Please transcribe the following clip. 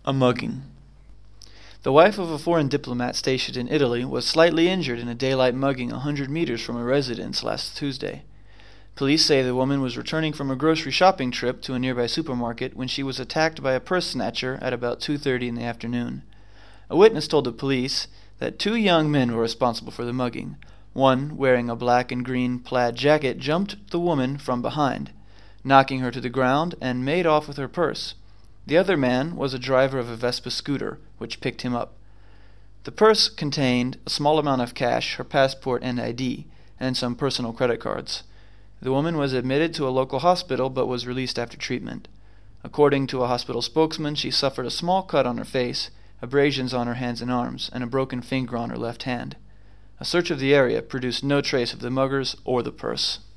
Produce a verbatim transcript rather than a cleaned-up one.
A mugging. The wife of a foreign diplomat stationed in Italy was slightly injured in a daylight mugging a hundred meters from her residence last Tuesday. Police say the woman was returning from a grocery shopping trip to a nearby supermarket when she was attacked by a purse snatcher at about two thirty in the afternoon. A witness told the police that two young men were responsible for the mugging. One, wearing a black and green plaid jacket, jumped the woman from behind, knocking her to the ground, and made off with her purse. The other man was a driver of a Vespa scooter, which picked him up. The purse contained a small amount of cash, her passport and I D, and some personal credit cards. The woman was admitted to a local hospital but was released after treatment. According to a hospital spokesman, she suffered a small cut on her face, abrasions on her hands and arms, and a broken finger on her left hand. A search of the area produced no trace of the muggers or the purse.